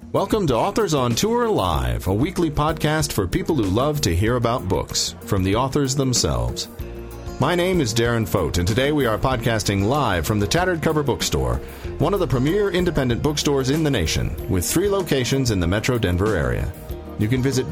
Welcome to Authors on Tour Live, a weekly podcast for people who love to hear about books from the authors themselves. My name is Darren Fote, and today we are podcasting live from the Tattered Cover Bookstore, one of the premier independent bookstores in the nation, with 3 locations in the Metro Denver area. You can visit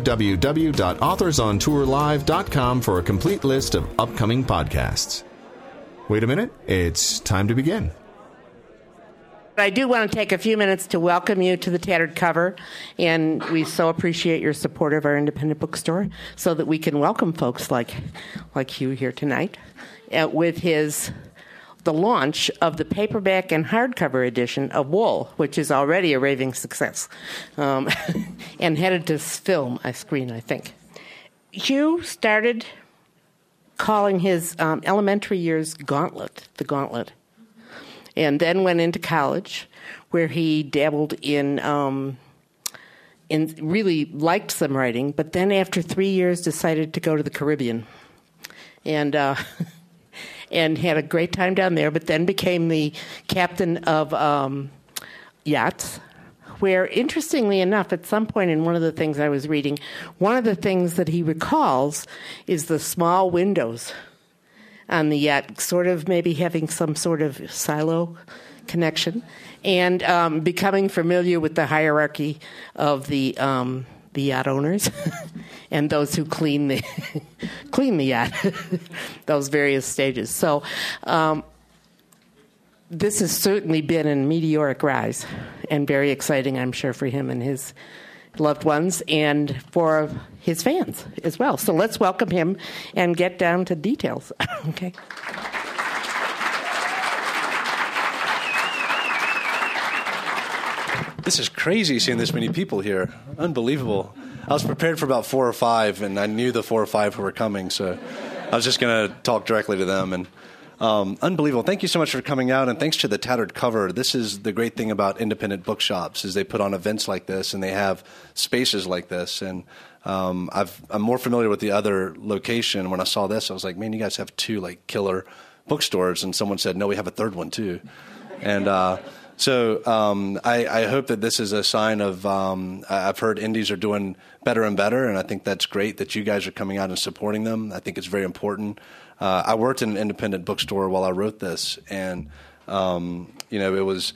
www.authorsontourlive.com for a complete list of upcoming podcasts. Wait a minute, it's time to begin. I do want to take a few minutes to welcome you to the Tattered Cover, and we so appreciate your support of our independent bookstore so that we can welcome folks like you here tonight with the launch of the paperback and hardcover edition of Wool, which is already a raving success, and headed to screen, I think. Hugh started calling his elementary years the Gauntlet. And then went into college, where he dabbled in really liked some writing. But then, after 3 years, decided to go to the Caribbean, and had a great time down there. But then became the captain of yachts. Where, interestingly enough, at some point in one of the things I was reading, one of the things that he recalls is the small windows on the yacht, sort of maybe having some sort of silo connection, and becoming familiar with the hierarchy of the yacht owners and those who clean the yacht, those various stages. So this has certainly been a meteoric rise, and very exciting, I'm sure, for him and his loved ones and for his fans as well. So let's welcome him and get down to details. Okay. This is crazy seeing this many people here. Unbelievable. I was prepared for about 4 or 5, and I knew the 4 or 5 who were coming, so I was just going to talk directly to them. And unbelievable. Thank you so much for coming out, and thanks to the Tattered Cover. This is the great thing about independent bookshops, is they put on events like this, and they have spaces like this. And I'm more familiar with the other location. When I saw this, I was like, man, you guys have 2 killer bookstores. And someone said, no, we have a 3rd one too. And so I hope that this is a sign of I've heard indies are doing better and better, and I think that's great that you guys are coming out and supporting them. I think it's very important. I worked in an independent bookstore while I wrote this, and it was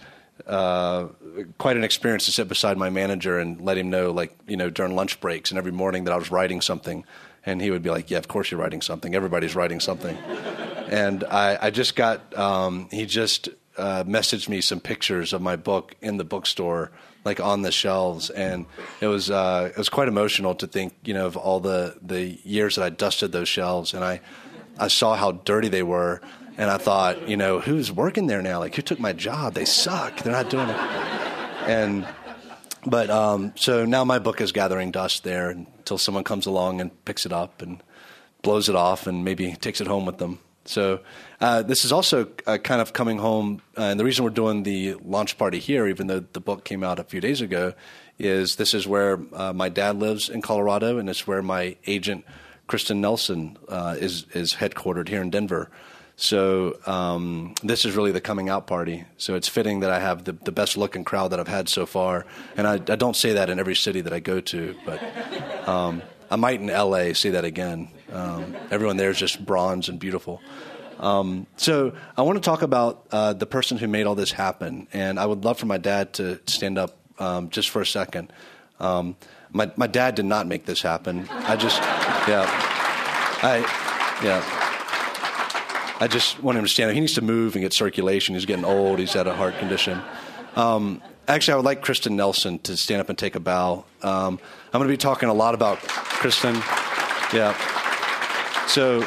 quite an experience to sit beside my manager and let him know, during lunch breaks and every morning that I was writing something, and he would be like, "Yeah, of course you're writing something. Everybody's writing something." And I just got he just messaged me some pictures of my book in the bookstore, on the shelves, and it was quite emotional to think, of all the years that I dusted those shelves, and I saw how dirty they were, and I thought, who's working there now? Who took my job? They suck. They're not doing it. So now my book is gathering dust there until someone comes along and picks it up and blows it off and maybe takes it home with them. So this is also kind of coming home, and the reason we're doing the launch party here, even though the book came out a few days ago, is this is where my dad lives in Colorado, and it's where my agent Kristen Nelson is headquartered here in Denver. So this is really the coming out party. So it's fitting that I have the best looking crowd that I've had so far. And I don't say that in every city that I go to, but I might in L.A. say that again. Everyone there is just bronze and beautiful. So I want to talk about the person who made all this happen. And I would love for my dad to stand up just for a second. My dad did not make this happen. I just want him to stand up. He needs to move and get circulation. He's getting old. He's had a heart condition. Actually, I would like Kristen Nelson to stand up and take a bow. I'm going to be talking a lot about Kristen. Yeah. So,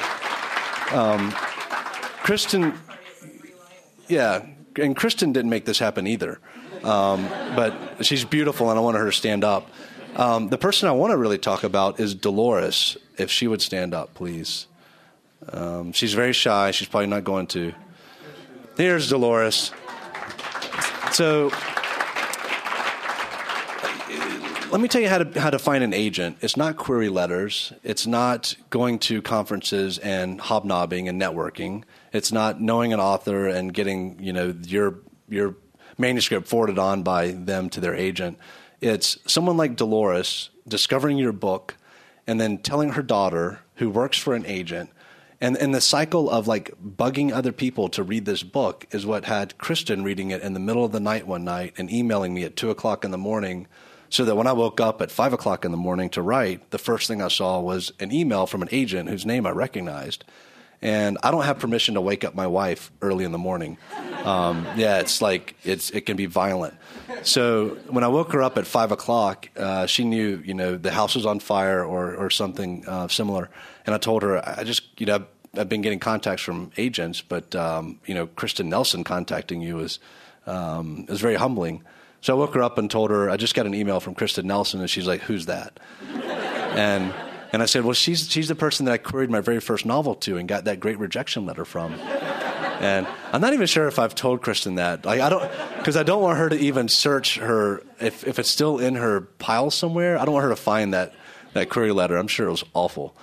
Kristen, yeah, and Kristen didn't make this happen either. But she's beautiful, and I want her to stand up. The person I want to really talk about is Dolores, if she would stand up, please. She's very shy. She's probably not going to. Here's Dolores. So let me tell you how to find an agent. It's not query letters. It's not going to conferences and hobnobbing and networking. It's not knowing an author and getting your manuscript forwarded on by them to their agent. It's someone like Dolores discovering your book and then telling her daughter, who works for an agent, and the cycle of like bugging other people to read this book is what had Kristen reading it in the middle of the night one night and emailing me at 2:00 in the morning, so that when I woke up at 5:00 in the morning to write, the first thing I saw was an email from an agent whose name I recognized. And I don't have permission to wake up my wife early in the morning. It can be violent. So when I woke her up at 5:00, she knew, the house was on fire or something similar. And I told her, I've been getting contacts from agents, but Kristen Nelson contacting you is very humbling. So I woke her up and told her, I just got an email from Kristen Nelson, and she's like, who's that? And I said, well, she's the person that I queried my very first novel to and got that great rejection letter from. And I'm not even sure if I've told Kristen that. Because I don't want her to even search her, if it's still in her pile somewhere, I don't want her to find that query letter. I'm sure it was awful.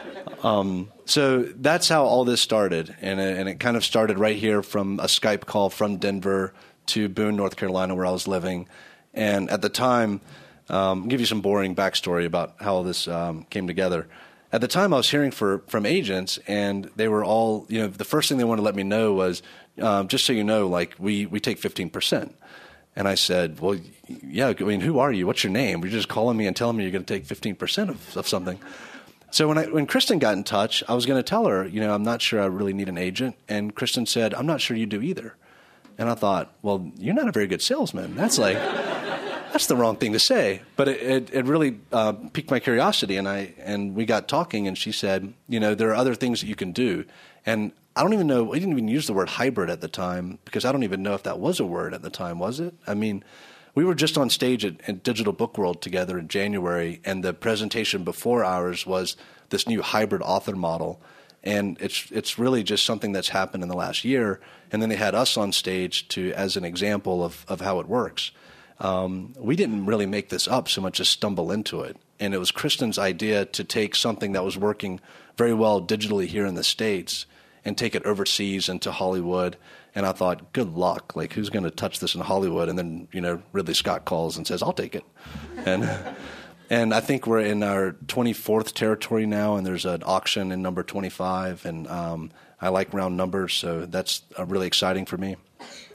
So that's how all this started. And it kind of started right here from a Skype call from Denver to Boone, North Carolina, where I was living. And at the time, I'll give you some boring backstory about how this came together. At the time, I was hearing from agents, and they were all, the first thing they wanted to let me know was, just so you know, like, we take 15%. And I said, well, yeah, I mean, who are you? What's your name? You're just calling me and telling me you're going to take 15% of something. So when Kristen got in touch, I was going to tell her, I'm not sure I really need an agent. And Kristen said, I'm not sure you do either. And I thought, well, you're not a very good salesman. That's the wrong thing to say. But it really piqued my curiosity, and we got talking, and she said, there are other things that you can do. And I don't even know, we didn't even use the word hybrid at the time, because I don't even know if that was a word at the time, was it? I mean, we were just on stage at Digital Book World together in January, and the presentation before ours was this new hybrid author model. And it's really just something that's happened in the last year. And then they had us on stage as an example of how it works. We didn't really make this up so much as stumble into it. And it was Kristen's idea to take something that was working very well digitally here in the States and take it overseas into Hollywood. And I thought, good luck. Like, who's going to touch this in Hollywood? And then, Ridley Scott calls and says, I'll take it. And I think we're in our 24th territory now, and there's an auction in number 25. And I like round numbers, so that's really exciting for me.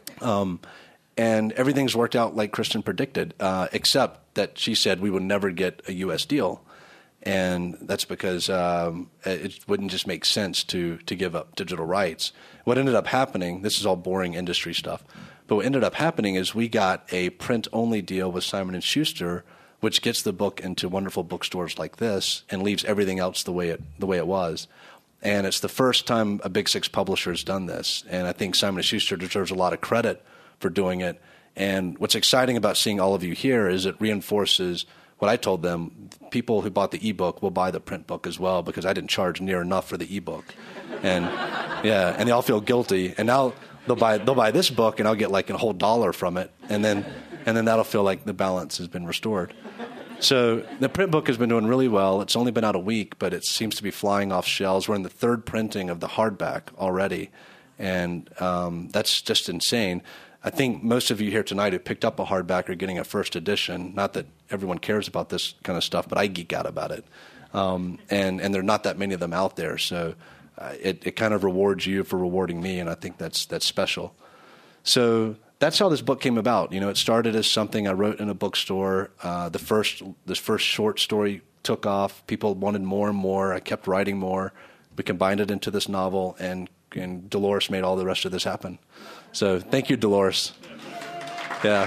And everything's worked out like Kristen predicted, except that she said we would never get a U.S. deal. And that's because it wouldn't just make sense to give up digital rights. What ended up happening, this is all boring industry stuff, but what ended up happening is we got a print-only deal with Simon & Schuster, which gets the book into wonderful bookstores like this and leaves everything else the way it was. And it's the first time a Big Six publisher has done this. And I think Simon & Schuster deserves a lot of credit for doing it. And what's exciting about seeing all of you here is it reinforces what I told them. People who bought the ebook will buy the print book as well, because I didn't charge near enough for the ebook. And and they all feel guilty. And now they'll buy this book, and I'll get like a whole $1 from it. And then that'll feel like the balance has been restored. So the print book has been doing really well. It's only been out a week, but it seems to be flying off shelves. We're in the third printing of the hardback already. And that's just insane. I think most of you here tonight who picked up a hardback are getting a first edition. Not that everyone cares about this kind of stuff, but I geek out about it. And there are not that many of them out there. So it kind of rewards you for rewarding me, and I think that's special. So that's how this book came about. It started as something I wrote in a bookstore. This first short story took off. People wanted more and more. I kept writing more. We combined it into this novel, and Dolores made all the rest of this happen. So thank you, Dolores. Yeah.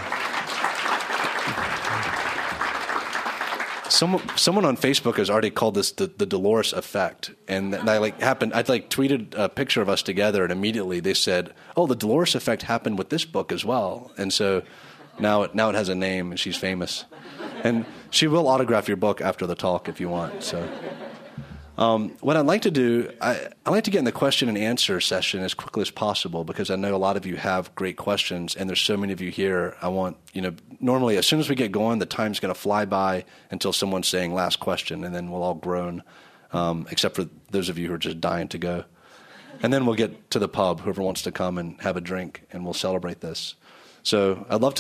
Someone on Facebook has already called this the Dolores effect, and I tweeted a picture of us together, and immediately they said, "Oh, the Dolores effect happened with this book as well." And so now it has a name, and she's famous, and she will autograph your book after the talk if you want. So. What I'd like to do, I like to get in the question and answer session as quickly as possible, because I know a lot of you have great questions, and there's so many of you here. I want, normally as soon as we get going, the time's going to fly by until someone's saying last question, and then we'll all groan, except for those of you who are just dying to go. And then we'll get to the pub, whoever wants to come and have a drink, and we'll celebrate this. So I'd love to,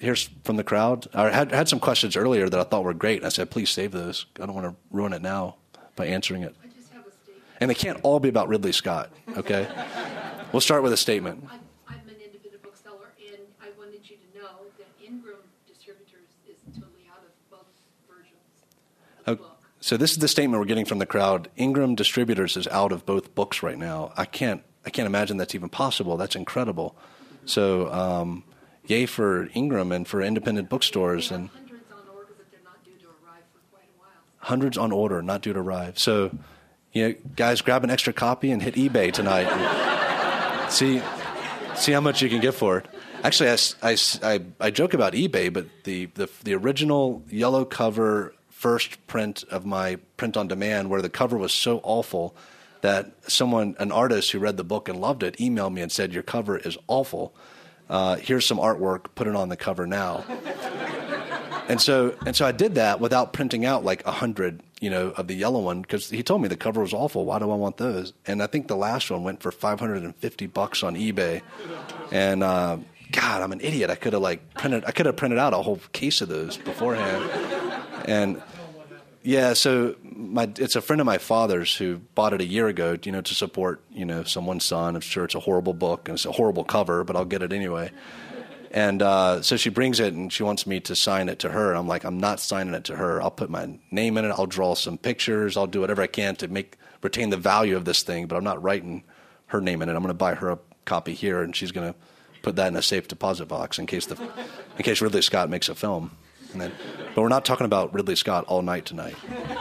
here's from the crowd. I had some questions earlier that I thought were great. And I said, please save those. I don't want to ruin it now by answering it. I just have a statement. And they can't all be about Ridley Scott, okay? We'll start with a statement. I'm an independent bookseller, and I wanted you to know that Ingram Distributors is totally out of both versions of the book. So this is the statement we're getting from the crowd. Ingram Distributors is out of both books right now. I can't imagine that's even possible. That's incredible. So yay for Ingram and for independent bookstores. And hundreds on order, but they're not due to arrive for quite a while. Hundreds on order, not due to arrive. So, guys, grab an extra copy and hit eBay tonight. And see how much you can get for it. Actually, I joke about eBay, but the original yellow cover first print of my print on demand, where the cover was so awful that an artist who read the book and loved it, emailed me and said, your cover is awful. Here's some artwork, put it on the cover now. And so I did that without printing out like 100, of the yellow one, because he told me the cover was awful. Why do I want those? And I think the last one went for $550 on eBay. And God, I'm an idiot. I could have printed out a whole case of those beforehand. And yeah, so it's a friend of my father's who bought it a year ago, to support, someone's son. I'm sure it's a horrible book and it's a horrible cover, but I'll get it anyway. And so she brings it and she wants me to sign it to her. I'm like, I'm not signing it to her. I'll put my name in it. I'll draw some pictures. I'll do whatever I can to retain the value of this thing, but I'm not writing her name in it. I'm going to buy her a copy here, and she's going to put that in a safe deposit box in case Ridley Scott makes a film. But we're not talking about Ridley Scott all night tonight.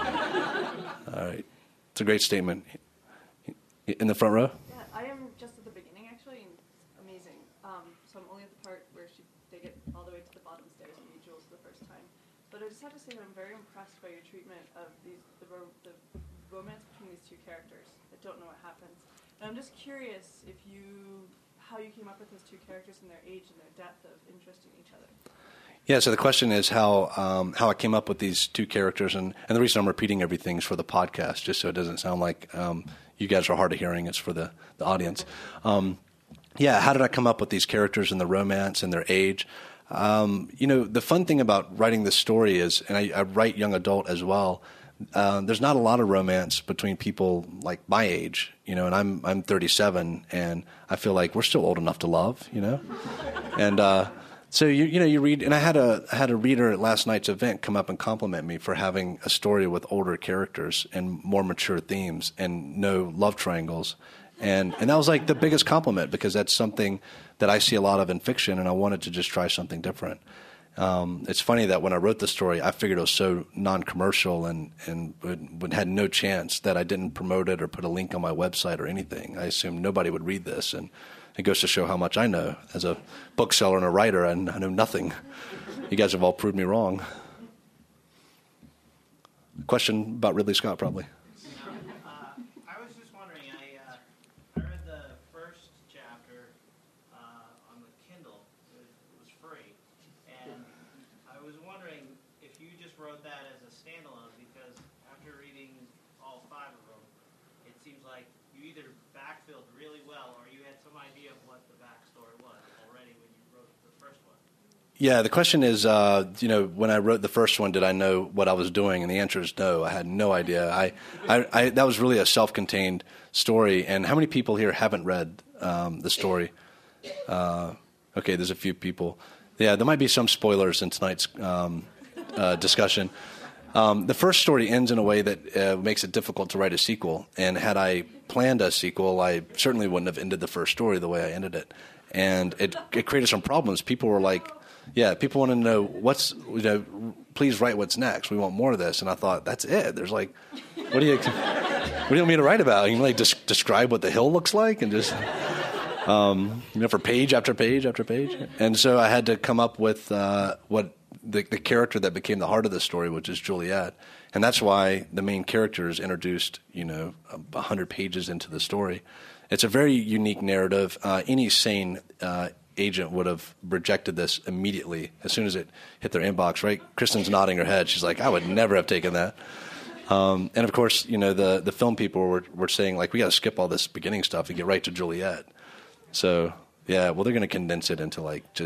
All right. It's a great statement. In the front row? Yeah, I am just at the beginning, actually, and it's amazing. So I'm only at the part where they get all the way to the bottom stairs and meet Jules for the first time. But I just have to say that I'm very impressed by your treatment of the romance between these two characters that don't know what happens. And I'm just curious how you came up with those two characters and their age and their depth of interest in each other. Yeah, so the question is how I came up with these two characters, and the reason I'm repeating everything is for the podcast, just so it doesn't sound like you guys are hard of hearing. It's for the audience. How did I come up with these characters and the romance and their age? The fun thing about writing this story is, and I write young adult as well, there's not a lot of romance between people like my age, and I'm 37, and I feel like we're still old enough to love, and so you read, and I had a reader at last night's event come up and compliment me for having a story with older characters and more mature themes and no love triangles, and that was like the biggest compliment, because that's something that I see a lot of in fiction, and I wanted to just try something different. It's funny that when I wrote the story, I figured it was so non-commercial and had no chance that I didn't promote it or put a link on my website or anything. I assumed nobody would read this, and it goes to show how much I know. As a bookseller and a writer, I know nothing. You guys have all proved me wrong. Question about Ridley Scott, probably. I was just wondering, I read the first chapter on the Kindle. It was free. And I was wondering if you just wrote that as a standalone, because after reading all 5 of them, it seems like you either backfilled really well or you had some idea of what the backstory was already when you wrote the first one. Yeah, the question is, when I wrote the first one, did I know what I was doing? And the answer is no. I had no idea. I that was really a self-contained story. And how many people here haven't read the story? Okay, there's a few people. Yeah, there might be some spoilers in tonight's discussion. The first story ends in a way that makes it difficult to write a sequel. And had I planned a sequel, I certainly wouldn't have ended the first story the way I ended it. And it created some problems. People were like, people want to know please write what's next. We want more of this. And I thought, that's it. There's like, what do you want me to write about? You can describe what the hill looks like and just, for page after page after page. And so I had to come up with what the character that became the heart of the story, which is Juliet. And that's why the main character is introduced, 100 pages into the story. It's a very unique narrative. Any sane agent would have rejected this immediately as soon as it hit their inbox, right? Kristen's nodding her head. She's like, I would never have taken that. And of course, the film people were saying, like, we got to skip all this beginning stuff and get right to Juliet. So, yeah, well, they're going to condense it into, like, just,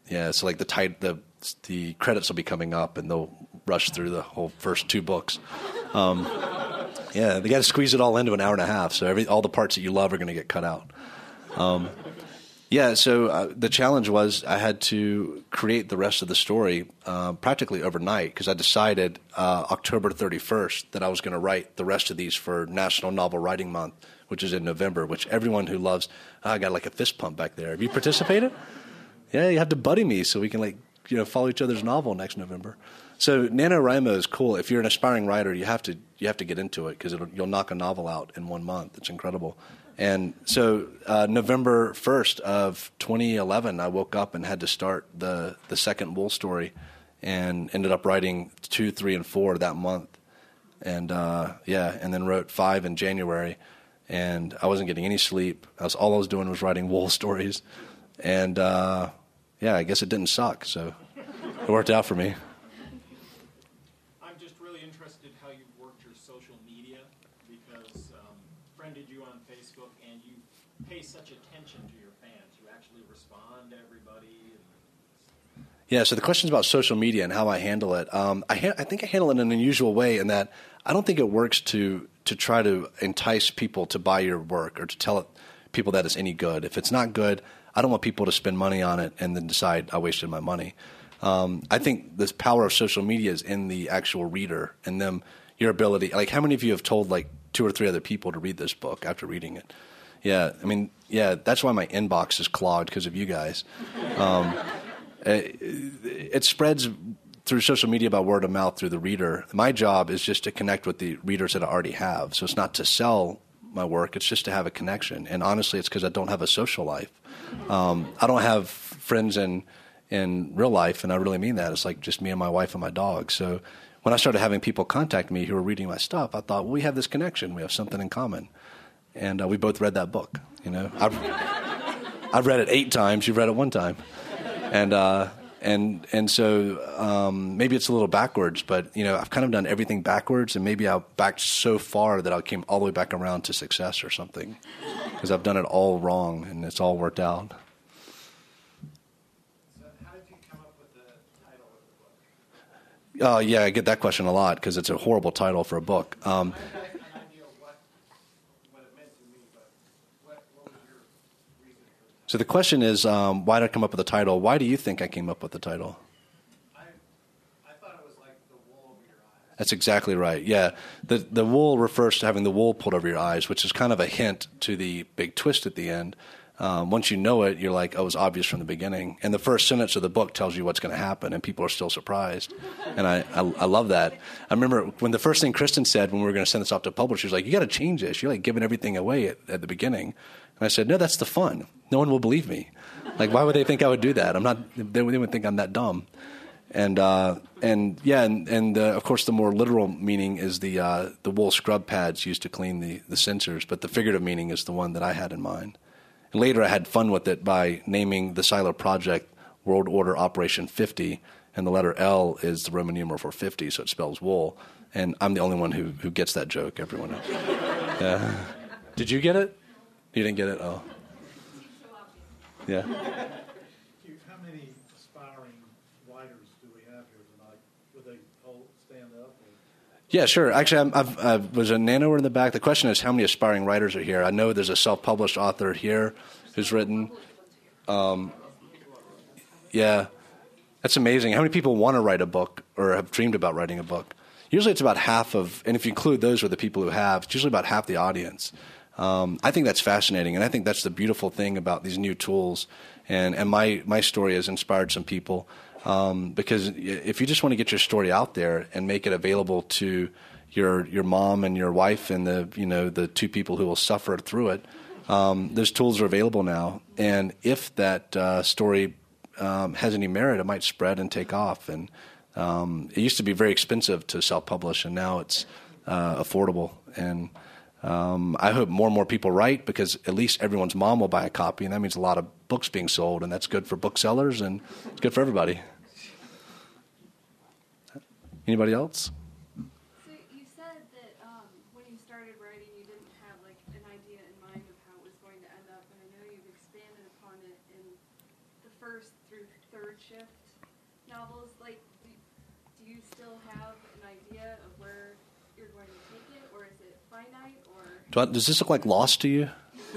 Yeah, so like the credits will be coming up, and they'll rush through the whole first 2 books. Yeah, they got to squeeze it all into an hour and a half, so all the parts that you love are going to get cut out. Yeah, so the challenge was I had to create the rest of the story practically overnight, because I decided October 31st that I was going to write the rest of these for National Novel Writing Month, which is in November, which everyone who loves, I got like a fist pump back there. Have you participated? Yeah, you have to buddy me so we can follow each other's novel next November. So NaNoWriMo is cool. If you're an aspiring writer, you have to get into it, because you'll knock a novel out in 1 month. It's incredible. And so November 1st of 2011, I woke up and had to start the second Wool story, and ended up writing 2, 3, and 4 that month. And and then wrote 5 in January, and I wasn't getting any sleep. All I was doing was writing Wool stories. And I guess it didn't suck, so it worked out for me. I'm just really interested how you worked your social media, because friended you on Facebook, and you pay such attention to your fans. You actually respond to everybody. Yeah, so the question's about social media and how I handle it. I think I handle it in an unusual way, in that I don't think it works to try to entice people to buy your work, or to tell people that it's any good. If it's not good, I don't want people to spend money on it and then decide I wasted my money. I think the power of social media is in the actual reader, and your ability. Like, how many of you have told 2 or 3 other people to read this book after reading it? Yeah, I mean, that's why my inbox is clogged, because of you guys. It spreads through social media by word of mouth through the reader. My job is just to connect with the readers that I already have. So it's not to sell my work, it's just to have a connection. And honestly, it's because I don't have a social life. I don't have friends in real life, and I really mean that. It's like just me and my wife and my dog. So when I started having people contact me who were reading my stuff, I thought, well, we have this connection. We have something in common. And we both read that book. I've read it 8 times. You've read it 1 time. And so maybe it's a little backwards, but I've kind of done everything backwards, and maybe I backed so far that I came all the way back around to success or something, because I've done it all wrong and it's all worked out. So how did you come up with the title of the book? Yeah, I get that question a lot, because it's a horrible title for a book. I have an idea of what it meant to me, but what was your reason for the title? So the question is, why did I come up with the title? Why do you think I came up with the title? I thought it was like the wool over your eyes. That's exactly right. Yeah, the wool refers to having the wool pulled over your eyes, which is kind of a hint to the big twist at the end. Once you know it, you're like, oh, it was obvious from the beginning. And the first sentence of the book tells you what's going to happen, and people are still surprised. And I love that. I remember when the first thing Kristen said when we were going to send this off to publishers, she was like, you got to change this. You're like giving everything away at the beginning. And I said, no, that's the fun. No one will believe me. Like, why would they think I would do that? They would think I'm that dumb. And of course, the more literal meaning is the wool scrub pads used to clean the sensors, but the figurative meaning is the one that I had in mind. And later I had fun with it by naming the Silo Project World Order Operation 50, and the letter L is the Roman numeral for 50, so it spells wool. And I'm the only one who gets that joke. Everyone else. Yeah. Did you get it? You didn't get it? Oh. Yeah. How many aspiring writers do we have here tonight? Would they all stand up? Yeah, sure. Actually, I was a nanoer in the back. The question is, how many aspiring writers are here? I know there's a self-published author here who's written. Yeah, that's amazing. How many people want to write a book or have dreamed about writing a book? Usually it's about half of, and if you include those with the people who have, it's usually about half the audience. I think that's fascinating, and I think that's the beautiful thing about these new tools. And my story has inspired some people. Because if you just want to get your story out there and make it available to your mom and your wife and the 2 people who will suffer through it, those tools are available now. And if that story has any merit, it might spread and take off. And it used to be very expensive to self-publish, and now it's affordable. And I hope more and more people write, because at least everyone's mom will buy a copy, and that means a lot of books being sold, and that's good for booksellers and it's good for everybody. Anybody else? So you said that when you started writing, you didn't have an idea in mind of how it was going to end up, and I know you've expanded upon it in the first through third shift novels, like, do you still have an idea of where you're going to take it, or is it finite, or? Does this look like Lost to you?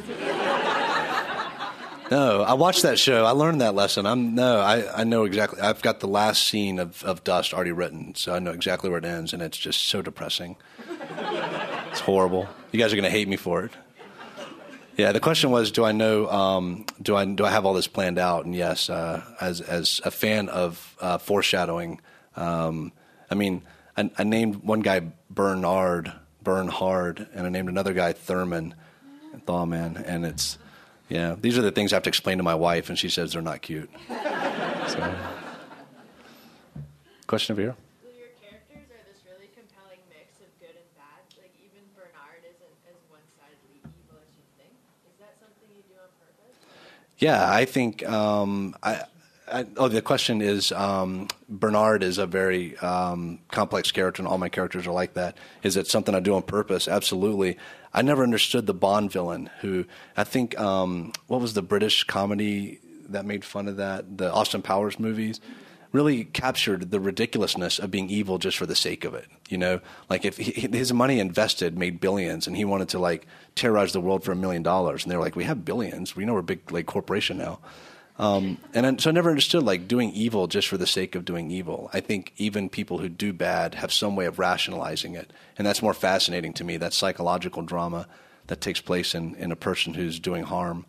No, I watched that show. I learned that lesson. I know exactly. I've got the last scene of Dust already written, so I know exactly where it ends, and it's just so depressing. It's horrible. You guys are going to hate me for it. Yeah, the question was, do I know? Do I have all this planned out? And yes, as a fan of foreshadowing, I named one guy Bernhard, and I named another guy Thurman. And it's, yeah, these are the things I have to explain to my wife, and she says they're not cute. So. Question over here. Well, your characters are this really compelling mix of good and bad. Like, even Bernard isn't as one-sidedly evil as you think. Is that something you do on purpose? Yeah, I think, the question is, Bernard is a very complex character, and all my characters are like that. Is it something I do on purpose? Absolutely. I never understood the Bond villain, who I think, what was the British comedy that made fun of that? The Austin Powers movies really captured the ridiculousness of being evil just for the sake of it. You know, like if his money invested made billions, and he wanted to like terrorize the world for $1 million, and they're like, we have billions. We know we're a big like corporation now. So I never understood like doing evil just for the sake of doing evil. I think even people who do bad have some way of rationalizing it, and that's more fascinating to me. That psychological drama that takes place in a person who's doing harm.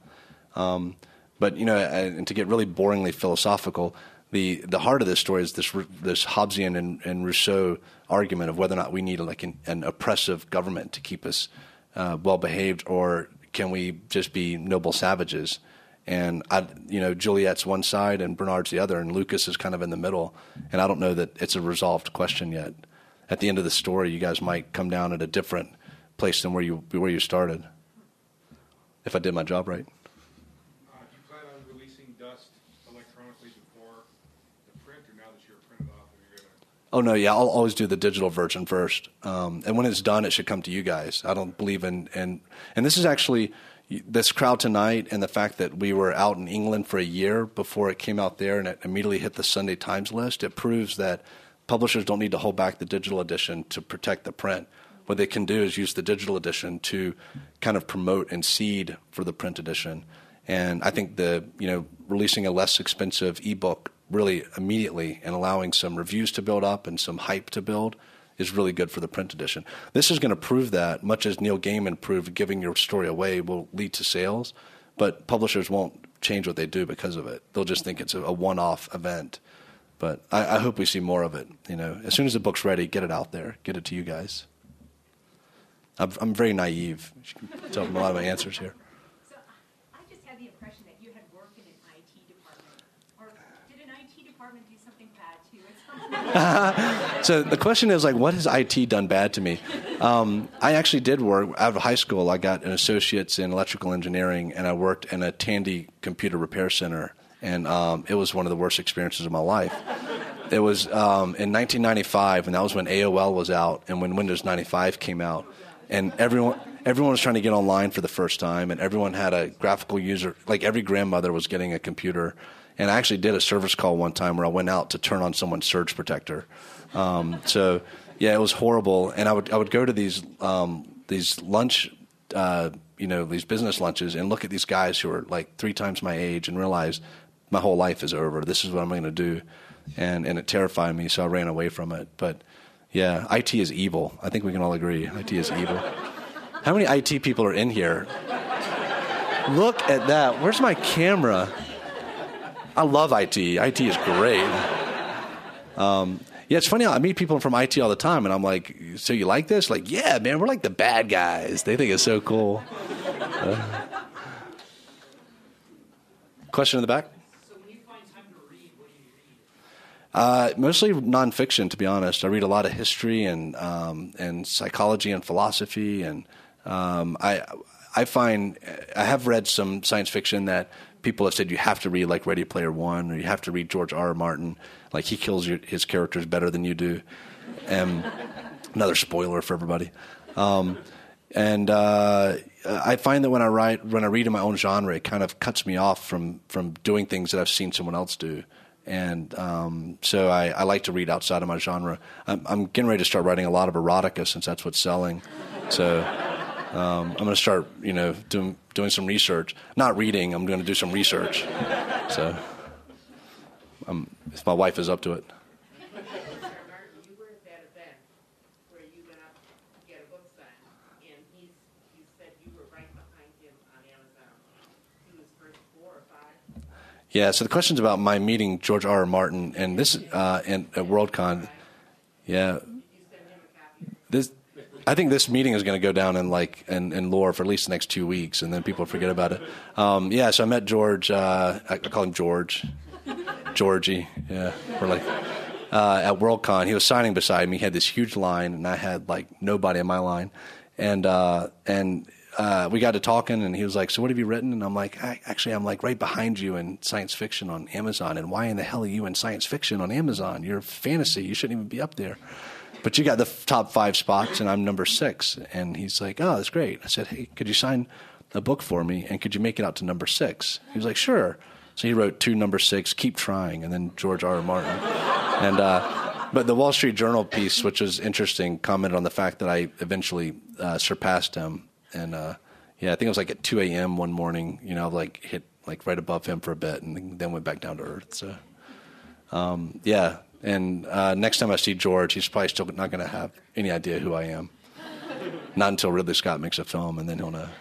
But you know, and to get really boringly philosophical, the heart of this story is this Hobbesian and Rousseau argument of whether or not we need like an oppressive government to keep us well behaved, or can we just be noble savages? And Juliet's one side and Bernard's the other, and Lucas is kind of in the middle. And I don't know that it's a resolved question yet. At the end of the story, you guys might come down at a different place than where you started. If I did my job right. Do you plan on releasing Dust electronically before the print, or now that you're printed off, are you going to? Oh no, yeah, I'll always do the digital version first, and when it's done, it should come to you guys. I don't believe in and this is actually. This crowd tonight, and the fact that we were out in England for a year before it came out there and it immediately hit the Sunday Times list, it proves that publishers don't need to hold back the digital edition to protect the print. What they can do is use the digital edition to kind of promote and seed for the print edition. And I think releasing a less expensive ebook really immediately and allowing some reviews to build up and some hype to build is really good for the print edition. This is going to prove that, much as Neil Gaiman proved giving your story away will lead to sales, but publishers won't change what they do because of it. They'll just think it's a one-off event. But I hope we see more of it. You know, as soon as the book's ready, get it out there, get it to you guys. I'm very naive. You can tell from a lot of my answers here. So I just had the impression that you had worked in an IT department, or did an IT department do something bad to you? So the question is, like, what has IT done bad to me? I actually did work out of high school. I got an associate's in electrical engineering, and I worked in a Tandy computer repair center, and it was one of the worst experiences of my life. It was in 1995, and that was when AOL was out and when Windows 95 came out, and everyone was trying to get online for the first time, and everyone had a graphical user. Like every grandmother was getting a computer. And I actually did a service call one time where I went out to turn on someone's surge protector. So yeah, it was horrible. And I would go to these lunch, these business lunches, and look at these guys who are like 3 times my age and realize my whole life is over. This is what I'm going to do, and it terrified me. So I ran away from it. But yeah, IT is evil. I think we can all agree IT is evil. How many IT people are in here? Look at that. Where's my camera? I love IT. IT is great. Yeah, it's funny. I meet people from IT all the time, and I'm like, so you like this? Like, yeah, man, we're like the bad guys. They think it's so cool. Question in the back? So when you find time to read, what do you read? Mostly nonfiction, to be honest. I read a lot of history and psychology and philosophy, and I find I have read some science fiction that people have said you have to read, like Ready Player One, or you have to read George R.R. Martin. Like, he kills his characters better than you do. Another spoiler for everybody. I find that when I read in my own genre, it kind of cuts me off from doing things that I've seen someone else do. And so I like to read outside of my genre. I'm getting ready to start writing a lot of erotica since that's what's selling. So I'm going to start, doing some research. Not reading. I'm going to do some research. So if my wife is up to it. You were at that event where you went up to get a book signed, and you said you were right behind him on Amazon. He was first 4 or 5. Yeah, so the question's about my meeting George R. R. Martin, and this at Worldcon. Yeah, I think this meeting is going to go down in lore for at least the next 2 weeks, and then people forget about it. So I met George. I call him George, Georgie. Yeah, we're at Worldcon. He was signing beside me. He had this huge line, and I had nobody in my line, and we got to talking, and he was like, "So what have you written?" And I'm like, I'm right behind you in science fiction on Amazon. And why in the hell are you in science fiction on Amazon? You're fantasy. You shouldn't even be up there. But you got the top 5 spots, and I'm number 6. And he's like, "Oh, that's great." I said, "Hey, could you sign a book for me, and could you make it out to number 6?" He was like, "Sure." So he wrote to number 6, Keep Trying, and then George R. R. Martin. And but the Wall Street Journal piece, which was interesting, commented on the fact that I eventually surpassed him. And I think it was at 2 a.m. one morning, hit right above him for a bit, and then went back down to earth. So, And next time I see George, he's probably still not going to have any idea who I am. Not until Ridley Scott makes a film, and then he'll know.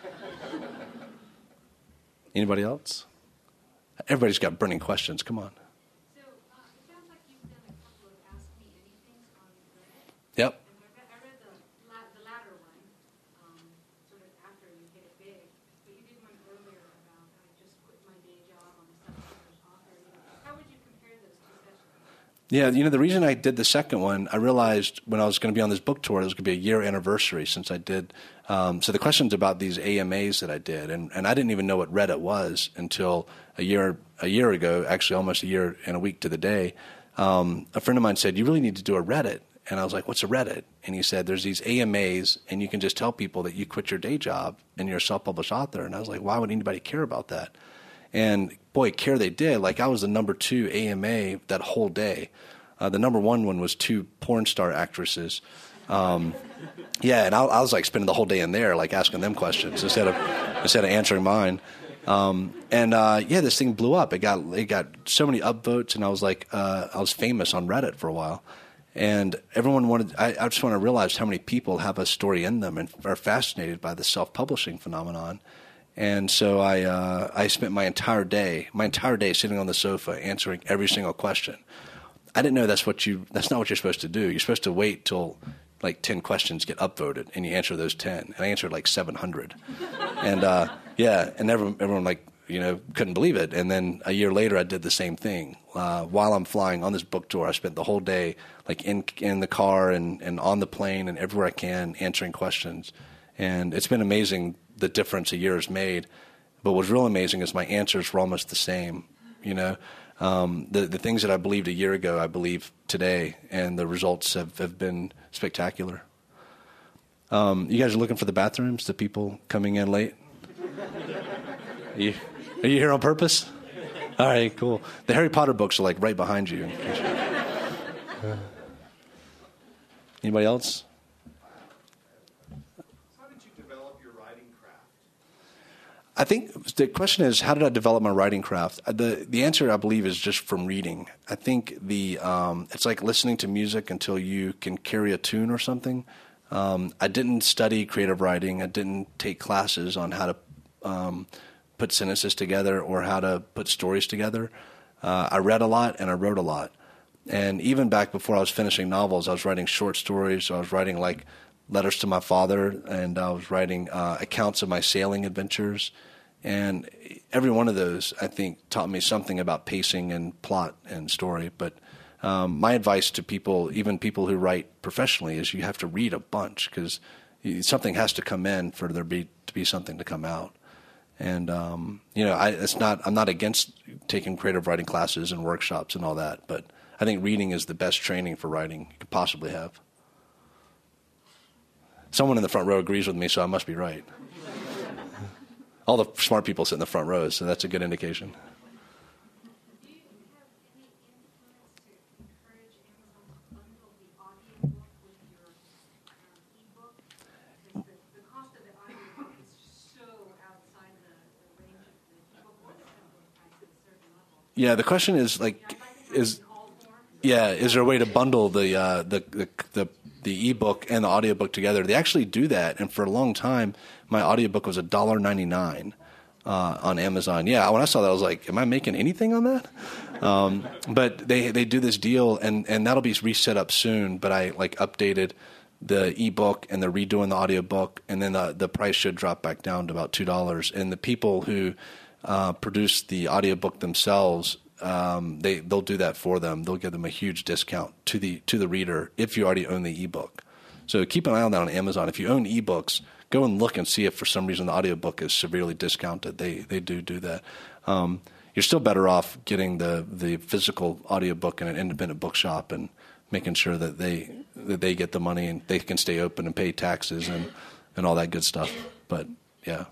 Anybody else? Everybody's got burning questions. Come on. So it sounds like you've done a couple of Ask Me Anythings on Reddit. Yep. And I read the latter one, sort of after you hit it big. But you did one earlier about I just quit my day job. I'm a self-published author. How would you compare those two sessions? Yeah, the reason I did the second one, I realized when I was going to be on this book tour, it was going to be a year anniversary since I did. So the question's about these AMAs that I did, and I didn't even know what Reddit was until a year ago, actually almost a year and a week to the day. A friend of mine said, "You really need to do a Reddit." And I was like, "What's a Reddit?" And he said, "There's these AMAs, and you can just tell people that you quit your day job and you're a self-published author." And I was like, why would anybody care about that? And boy, care they did. I was the number 2 AMA that whole day. The number 1 one was 2 porn star actresses. And I was spending the whole day in there, asking them questions instead of answering mine. This thing blew up. It got so many upvotes, and I was famous on Reddit for a while. And everyone wanted. I just want to realize how many people have a story in them and are fascinated by the self-publishing phenomenon. And so I spent my entire day sitting on the sofa answering every single question. I didn't know that's not what you're supposed to do. You're supposed to wait till 10 questions get upvoted and you answer those 10. And I answered 700. And and everyone couldn't believe it. And then a year later I did the same thing. While I'm flying on this book tour, I spent the whole day in the car and on the plane and everywhere I can answering questions. And it's been amazing the difference a year has made. But what's real amazing is my answers were almost the same, The things that I believed a year ago, I believe today, and the results have been spectacular. You guys are looking for the bathrooms, the people coming in late? Are you here on purpose? All right, cool. The Harry Potter books are right behind you. Anybody else? How did you develop your writing craft? I think the question is, how did I develop my writing craft? The answer, I believe, is just from reading. I think it's like listening to music until you can carry a tune or something. I didn't study creative writing. I didn't take classes on how to put sentences together or how to put stories together. I read a lot and I wrote a lot. And even back before I was finishing novels, I was writing short stories. I was writing letters to my father, and I was writing accounts of my sailing adventures. And every one of those, I think, taught me something about pacing and plot and story. But my advice to people, even people who write professionally, is you have to read a bunch because something has to come in for there to be something to come out. And I'm not against taking creative writing classes and workshops and all that, but I think reading is the best training for writing you could possibly have. Someone in the front row agrees with me, so I must be right. All the smart people sit in the front rows, so that's a good indication. Do you have any influence to encourage Amazon to bundle the audiobook with your ebook? Because the cost of the audiobook is so outside the range of the ebook or the ebook price at a certain level. Yeah, the question is is there a way to bundle the ebook and the audiobook together? They actually do that, and for a long time, my audiobook was $1.99 on Amazon. Yeah, when I saw that, I was like, "Am I making anything on that?" But they do this deal, and that'll be reset up soon. But I updated the ebook, and they're redoing the audiobook, and then the price should drop back down to about $2. And the people who produce the audiobook themselves, they'll do that for them. They'll give them a huge discount to the reader if you already own the ebook. So keep an eye on that on Amazon. If you own ebooks, go and look and see if for some reason the audiobook is severely discounted. They do that. You're still better off getting the physical audiobook in an independent bookshop and making sure that they get the money and they can stay open and pay taxes and all that good stuff. But yeah.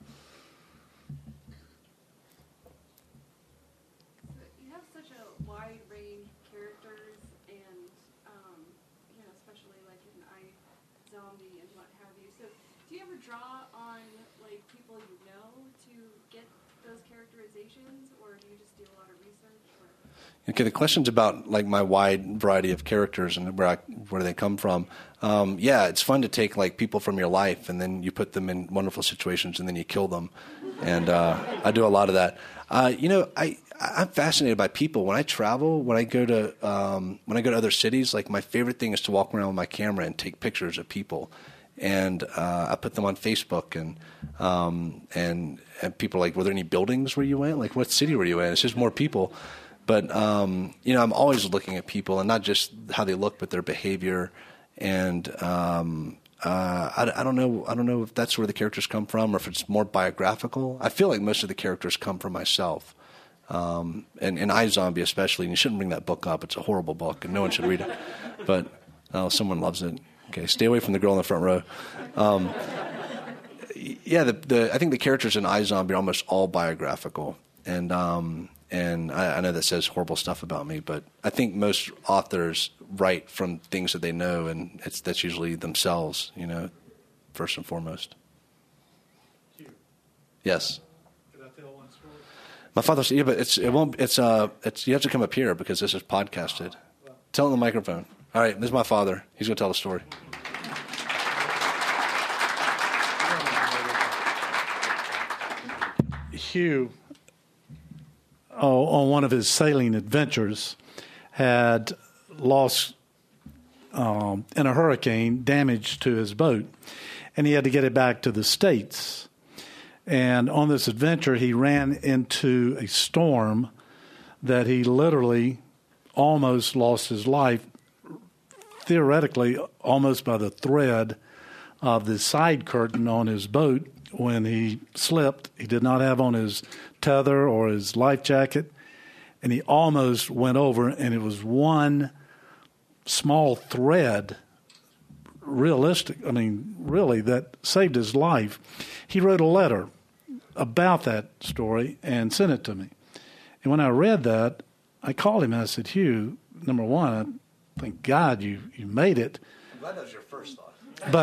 You have such a wide range of characters, and especially like in iZombie and what have you. So, do you ever draw on people you know to get those characterizations, or do you just do a lot of research? Okay, the question's about my wide variety of characters and where they come from. Yeah, it's fun to take people from your life and then you put them in wonderful situations and then you kill them, and I do a lot of that. I'm fascinated by people. When I travel, when I go to other cities, my favorite thing is to walk around with my camera and take pictures of people, and I put them on Facebook, and people are like, were there any buildings where you went? What city were you in? It's just more people. But I'm always looking at people, and not just how they look, but their behavior. And I don't know if that's where the characters come from, or if it's more biographical. I feel like most of the characters come from myself. And iZombie especially, and you shouldn't bring that book up. It's a horrible book, and no one should read it. But someone loves it. Okay, stay away from the girl in the front row. Yeah, I think the characters in iZombie are almost all biographical, and I know that says horrible stuff about me, but I think most authors write from things that they know, and that's usually themselves, first and foremost. Yes. Could I tell one story? My father said, "Yeah, but you have to come up here because this is podcasted." Tell him the microphone. All right, this is my father. He's going to tell the story. Hugh, on one of his sailing adventures, had lost, in a hurricane, damage to his boat, and he had to get it back to the States. And on this adventure, he ran into a storm that he literally almost lost his life, theoretically almost by the thread of the side curtain on his boat. When he slipped, he did not have on his tether or his life jacket, and he almost went over, and it was one small thread, really, that saved his life. He wrote a letter about that story and sent it to me. And when I read that, I called him and I said, "Hugh, number one, thank God you made it." I'm glad that was your first thought.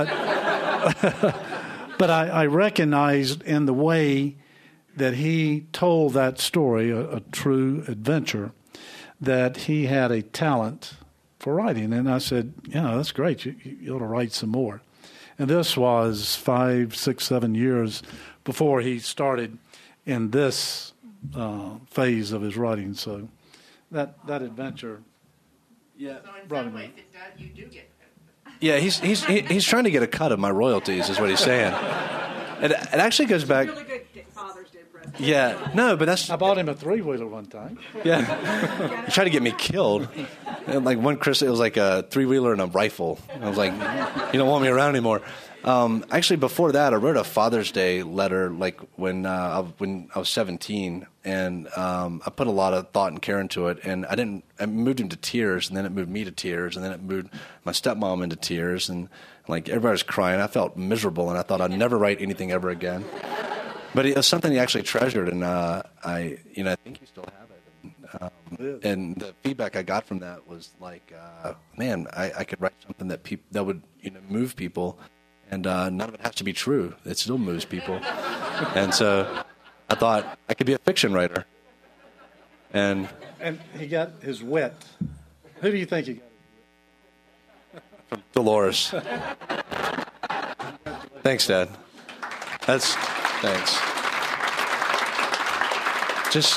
But I recognized in the way that he told that story, a true adventure, that he had a talent for writing. And I said, "Yeah, that's great. You ought to write some more." And this was 5, 6, 7 years before he started in this phase of his writing. So that adventure, brought him in. You do get. Yeah, he's trying to get a cut of my royalties, is what he's saying. It actually goes back. Really good Father's Day present. Yeah, no, but that's. I bought him a 3-wheeler one time. Yeah, he tried to get me killed. And one Christmas, it was like a 3-wheeler and a rifle. I was like, "You don't want me around anymore." Actually, before that, I wrote a Father's Day letter, when I was 17, and I put a lot of thought and care into it. And I moved him to tears, and then it moved me to tears, and then it moved my stepmom into tears, and everybody was crying. I felt miserable, and I thought I'd never write anything ever again. But it was something he actually treasured, and I think you still have it. And the feedback I got from that was like, man, I could write something that would move people, and none of it has to be true. It still moves people. And so I thought I could be a fiction writer. And he got his wit. Who do you think he got? From Dolores. Thanks, Dad. Thanks. Just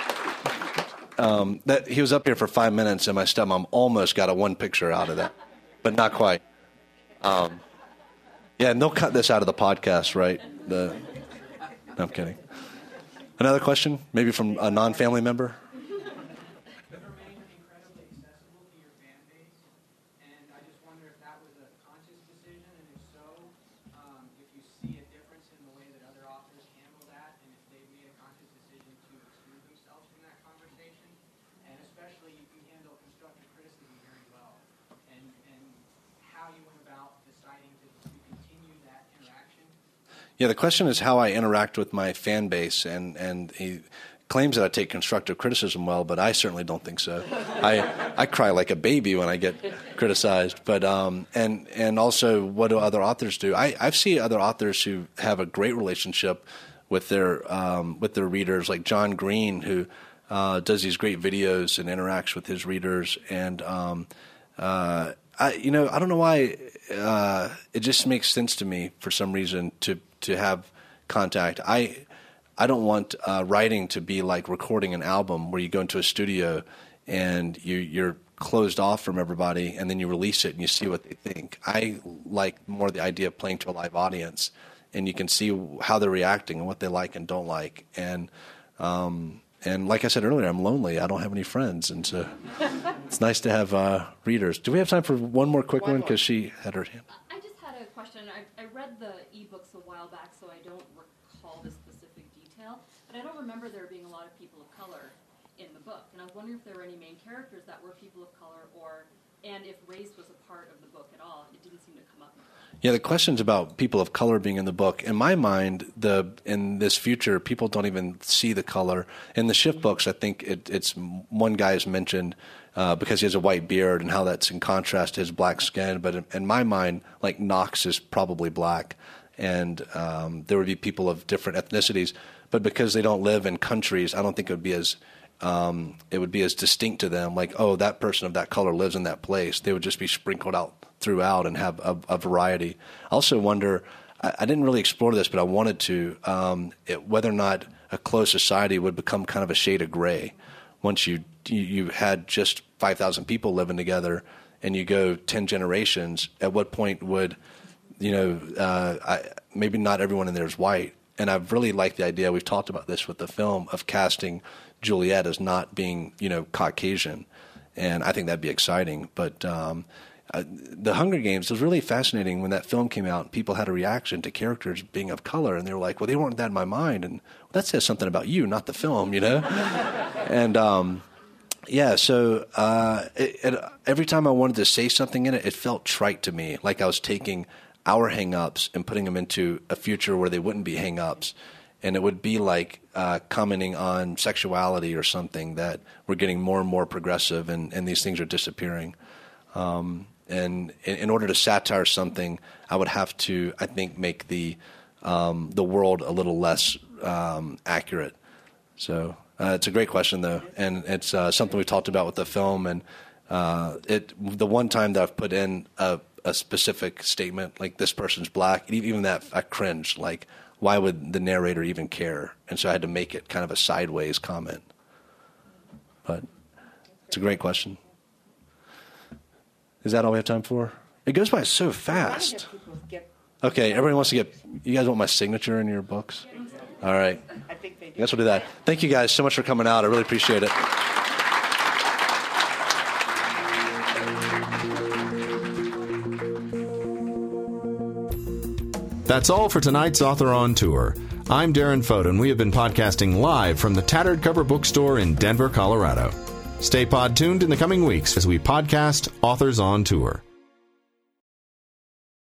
that he was up here for 5 minutes, and my stepmom almost got a one picture out of that, but not quite. Yeah, and they'll cut this out of the podcast, right? No, I'm kidding. Another question, maybe from a non-family member. Yeah, the question is how I interact with my fan base, and he claims that I take constructive criticism well, but I certainly don't think so. I cry like a baby when I get criticized, but and also what do other authors do? I've seen other authors who have a great relationship with their readers, like John Green, who does these great videos and interacts with his readers, and I don't know why it just makes sense to me for some reason to have contact. I don't want writing to be like recording an album where you go into a studio and you're closed off from everybody and then you release it and you see what they think. I like more the idea of playing to a live audience and you can see how they're reacting and what they like and don't like. And like I said earlier, I'm lonely. I don't have any friends, and so it's nice to have readers. Do we have time for one more quick one? Because she had her hand. I just had a question. I read the ebooks a while back, so I don't recall the specific detail, but I don't remember there being a lot of people of color in the book. And I was wondering if there were any main characters that were people of color, and if race was a part of the book at all. It didn't seem to come up. Yeah, the questions about people of color being in the book, in my mind, in this future, people don't even see the color. In the Schiff books, I think it's one guy is mentioned because he has a white beard and how that's in contrast to his black skin. But in my mind, like Knox is probably black, and there would be people of different ethnicities. But because they don't live in countries, I don't think it would be as distinct to them. Like, oh, that person of that color lives in that place. They would just be sprinkled out throughout and have a variety. I also wonder, I didn't really explore this, but I wanted to, whether or not a closed society would become kind of a shade of gray. Once you had just 5,000 people living together and you go 10 generations, at what point would, maybe not everyone in there is white. And I've really liked the idea, we've talked about this with the film, of casting Juliet as not being, Caucasian. And I think that'd be exciting. But the Hunger Games was really fascinating when that film came out. People had a reaction to characters being of color, and they were like, well, they weren't that in my mind. And that says something about you, not the film, And so every time I wanted to say something in it, it felt trite to me, like I was taking our hang-ups and putting them into a future where they wouldn't be hang-ups. And it would be like commenting on sexuality or something, that we're getting more and more progressive and these things are disappearing. And in order to satire something, I would have to, I think, make the world a little less accurate. So it's a great question, though, and it's something we talked about with the film. And the one time that I've put in a specific statement, like this person's black, even that I cringed. Like, why would the narrator even care? And so I had to make it kind of a sideways comment. But it's a great question. Is that all we have time for? It goes by so fast. Okay, everybody wants to get... You guys want my signature in your books? All right. I think they do. I guess we'll do that. Thank you guys so much for coming out. I really appreciate it. That's all for tonight's Author on Tour. I'm Darren Foden. We have been podcasting live from the Tattered Cover Bookstore in Denver, Colorado. Stay pod tuned in the coming weeks as we podcast Authors on Tour.